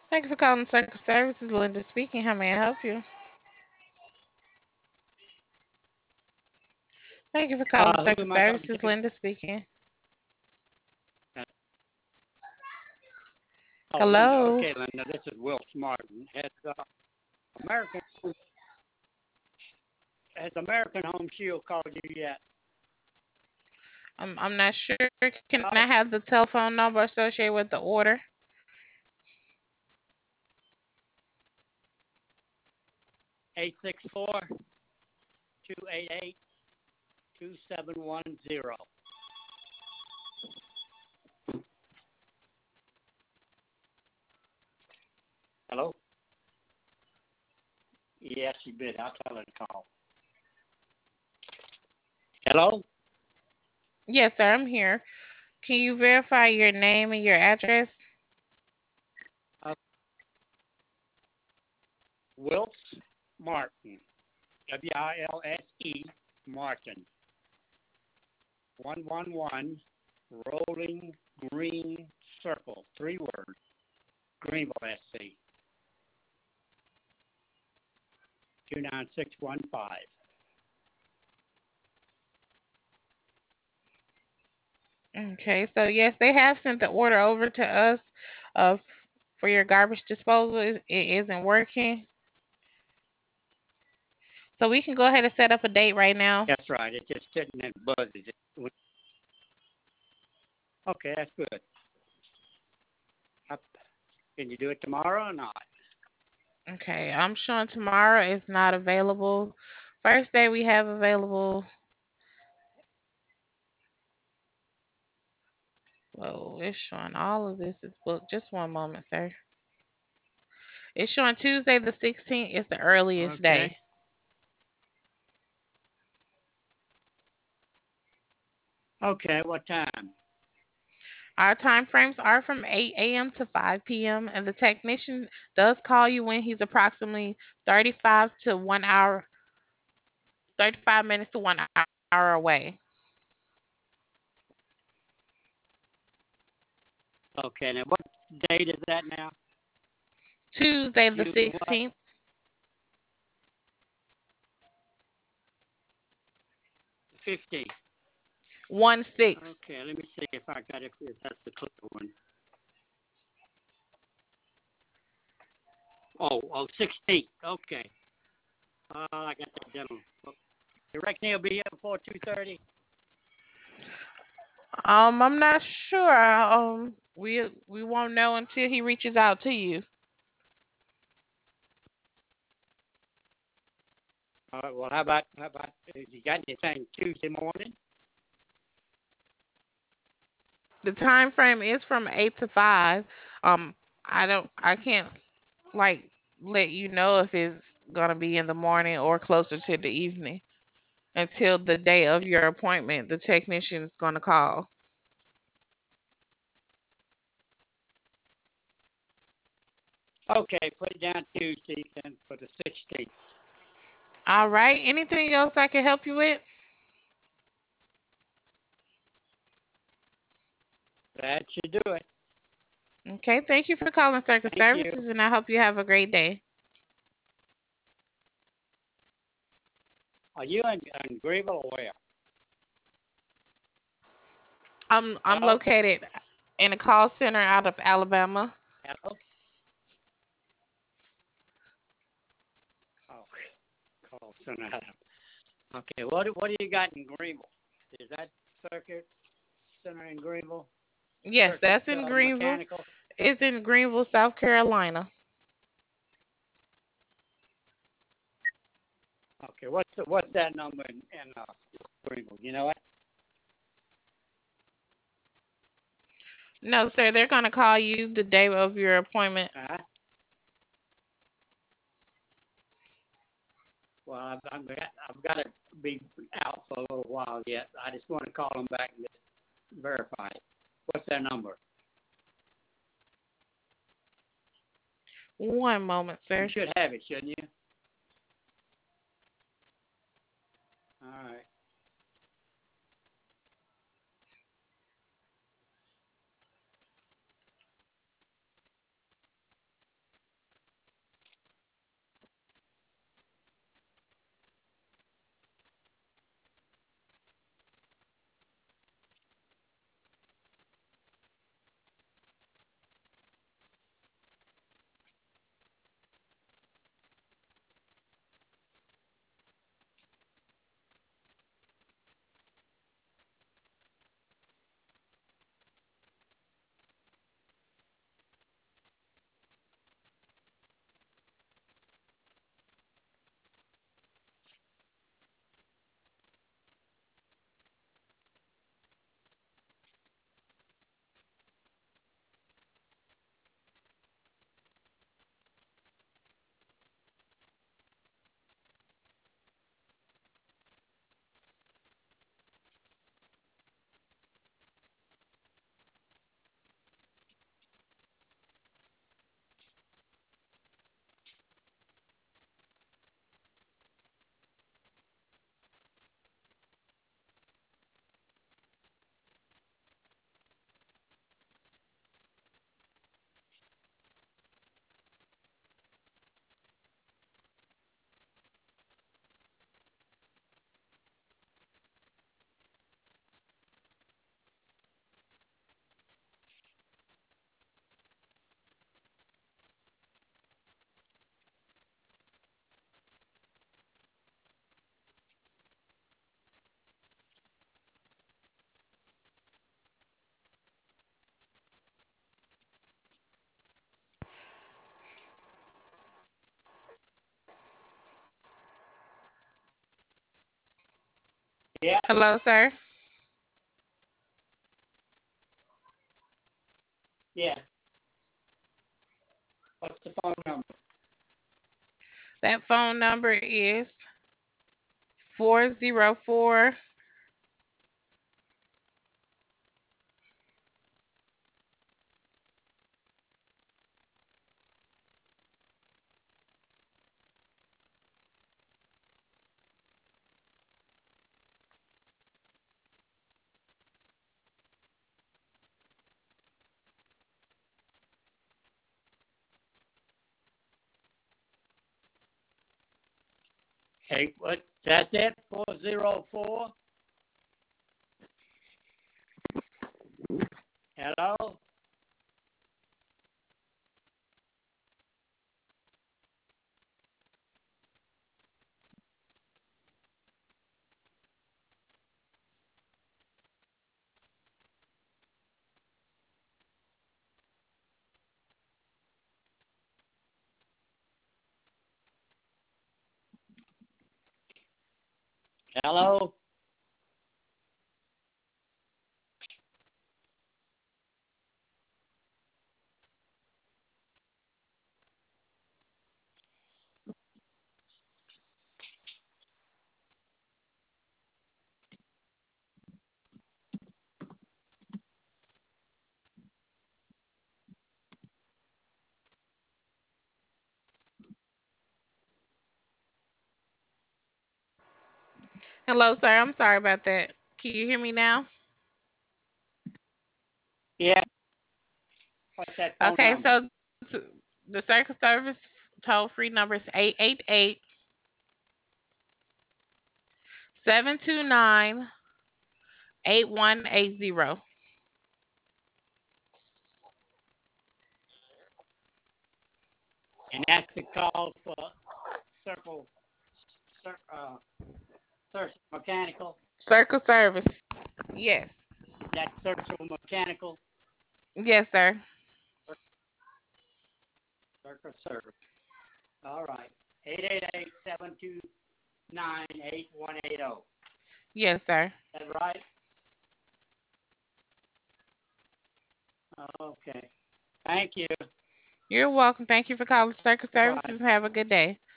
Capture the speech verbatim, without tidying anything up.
Thank you for calling Circle Services. Linda speaking. How may I help you? Thank you for calling Uh, who Circle am I talking Services. to? Linda speaking. Uh, Oh, Linda. Hello. Okay, Linda. This is Will Martin. Has uh, American has American Home Shield called you yet? I'm I'm not sure. Can I Oh, have the telephone number associated with the order? eight six four, two eight eight, two seven one zero. Hello? Yes, you did. I'll tell her to call. Hello? Yes, sir. I'm here. Can you verify your name and your address? Uh, Wilts Martin. W I L S E Martin. one one one Rolling Green Circle. Three words. Greenville, S C. two nine six one five. Okay. So yes, they have sent the order over to us. Uh, for your garbage disposal. It, it isn't working. So we can go ahead and set up a date right now. That's right. It's just sitting and buzzes. Okay, that's good. Can you do it tomorrow or not? Okay. I'm showing tomorrow is not available. First day we have available. Whoa, it's showing all of this is booked. Just one moment, sir. It's showing Tuesday the sixteenth is the earliest Okay. day. Okay, what time? Our time frames are from eight a m to five p m and the technician does call you when he's approximately thirty-five to one hour, thirty-five minutes to one hour away. Okay, now what date is that now? Tuesday the June what? sixteenth, fifteenth. one six. Okay, let me see if I got it. If that's the clear one. Oh, oh, sixteenth. Okay. Uh, I got that down. You reckon he'll be here before two thirty? Um, I'm not sure. Um, we we won't know until he reaches out to you. All right. Well, how about how about? Has you got anything Tuesday morning? The time frame is from eight to five. Um, I don't, I can't like let you know if it's gonna be in the morning or closer to the evening until the day of your appointment. The technician's gonna call. Okay, put it down Tuesday and for the sixteenth. All right. Anything else I can help you with? That should do it. Okay. Thank you for calling Circle Thank you. Services, and I hope you have a great day. Are you in, in Greenville or where? I'm I'm Hello? located in a call center out of Alabama. Hello? Oh, call center. Okay, what do- what do you got in Greenville? Is that Circuit Center in Greenville? Yes, Circuit that's in uh, Greenville. Mechanical? It's in Greenville, South Carolina. Okay, what's the, what's that number in, in uh, Greenville? You know what? No, sir, they're gonna call you the day of your appointment. Uh-huh. Well, I've, I've got I've got to be out for a little while yet. I just want to call them back and just verify it. What's their number? One moment, You sir. should have it, shouldn't you? All right. Yeah, Hello, sir. yeah. What's the phone number? That phone number is four zero four. Hey, what? That's it. Four zero four. Hello. Hello. Hello, sir. I'm sorry about that. Can you hear me now? Yeah. What's that phone Okay, number? so t- the circle service toll free number is eight eight eight, seven two nine, eight one eight zero. And that's the call for Circle, Cir- uh, Circle Mechanical. Circle service. Yes. That's Circle Mechanical. Yes, sir. Circle Service. All right. Eight eight eight seven two nine eight one eight zero. Yes, sir. Is that right? Okay. Thank you. You're welcome. Thank you for calling Circle Bye. Services. Have a good day.